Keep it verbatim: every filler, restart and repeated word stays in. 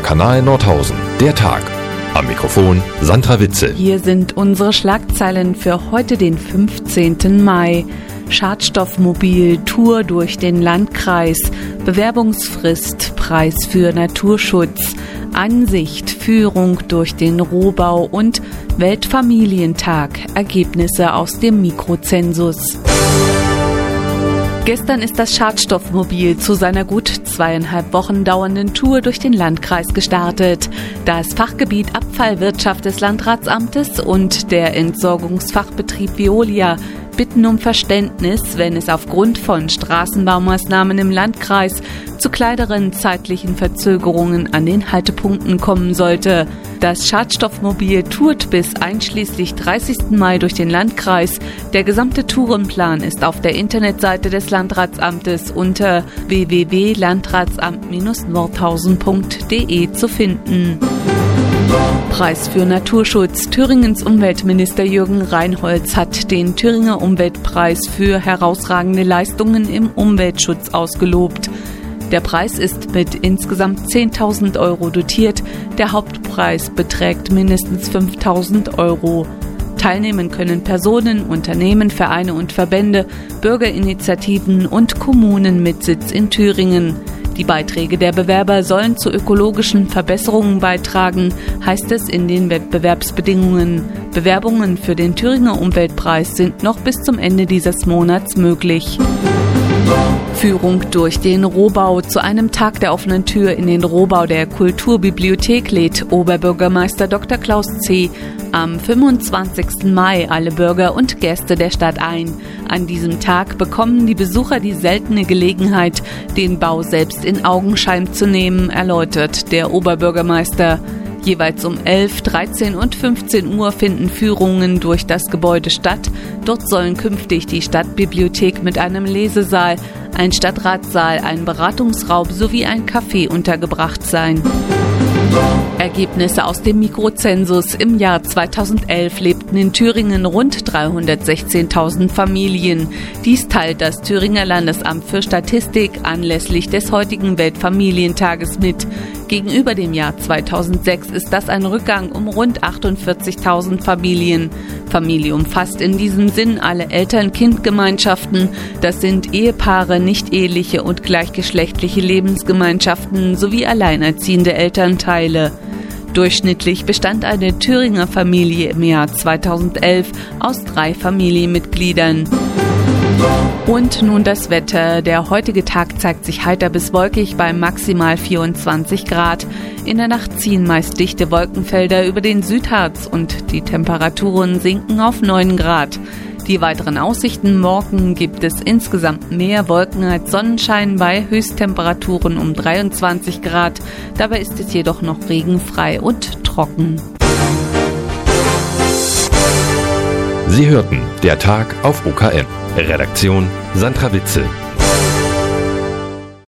Kanal Nordhausen. Der Tag. Am Mikrofon Sandra Witzel. Hier sind unsere Schlagzeilen für heute, den fünfzehnten Mai. Schadstoffmobil, Tour durch den Landkreis, Bewerbungsfrist, Preis für Naturschutz, Ansicht, Führung durch den Rohbau und Weltfamilientag, Ergebnisse aus dem Mikrozensus. Gestern ist das Schadstoffmobil zu seiner gut zweieinhalb Wochen dauernden Tour durch den Landkreis gestartet. Das Fachgebiet Abfallwirtschaft des Landratsamtes und der Entsorgungsfachbetrieb Veolia bitten um Verständnis, wenn es aufgrund von Straßenbaumaßnahmen im Landkreis zu kleineren zeitlichen Verzögerungen an den Haltepunkten kommen sollte. Das Schadstoffmobil tourt bis einschließlich dreißigsten Mai durch den Landkreis. Der gesamte Tourenplan ist auf der Internetseite des Landratsamtes unter w w w punkt landratsamt nordhausen punkt d e zu finden. Preis für Naturschutz. Thüringens Umweltminister Jürgen Reinholz hat den Thüringer Umweltpreis für herausragende Leistungen im Umweltschutz ausgelobt. Der Preis ist mit insgesamt zehntausend Euro dotiert. Der Hauptpreis beträgt mindestens fünftausend Euro. Teilnehmen können Personen, Unternehmen, Vereine und Verbände, Bürgerinitiativen und Kommunen mit Sitz in Thüringen. Die Beiträge der Bewerber sollen zu ökologischen Verbesserungen beitragen, heißt es in den Wettbewerbsbedingungen. Bewerbungen für den Thüringer Umweltpreis sind noch bis zum Ende dieses Monats möglich. Führung durch den Rohbau. Zu einem Tag der offenen Tür in den Rohbau der Kulturbibliothek lädt Oberbürgermeister Doktor Klaus C. am fünfundzwanzigsten Mai alle Bürger und Gäste der Stadt ein. An diesem Tag bekommen die Besucher die seltene Gelegenheit, den Bau selbst in Augenschein zu nehmen, erläutert der Oberbürgermeister. Jeweils um elf, dreizehn und fünfzehn Uhr finden Führungen durch das Gebäude statt. Dort sollen künftig die Stadtbibliothek mit einem Lesesaal, ein Stadtratssaal, ein Beratungsraum sowie ein Café untergebracht sein. Ergebnisse aus dem Mikrozensus. Im Jahr zweitausendelf lebten in Thüringen rund dreihundertsechzehntausend Familien. Dies teilt das Thüringer Landesamt für Statistik anlässlich des heutigen Weltfamilientages mit. Gegenüber dem Jahr zweitausendsechs ist das ein Rückgang um rund achtundvierzigtausend Familien. Familie umfasst in diesem Sinn alle Eltern-Kind-Gemeinschaften. Das sind Ehepaare, nicht-eheliche und gleichgeschlechtliche Lebensgemeinschaften sowie alleinerziehende Elternteile. Durchschnittlich bestand eine Thüringer Familie im Jahr zweitausendelf aus drei Familienmitgliedern. Und nun das Wetter. Der heutige Tag zeigt sich heiter bis wolkig bei maximal vierundzwanzig Grad. In der Nacht ziehen meist dichte Wolkenfelder über den Südharz und die Temperaturen sinken auf neun Grad. Die weiteren Aussichten: morgen gibt es insgesamt mehr Wolken als Sonnenschein bei Höchsttemperaturen um dreiundzwanzig Grad. Dabei ist es jedoch noch regenfrei und trocken. Sie hörten der Tag auf O K M. Redaktion Sandra Witzel.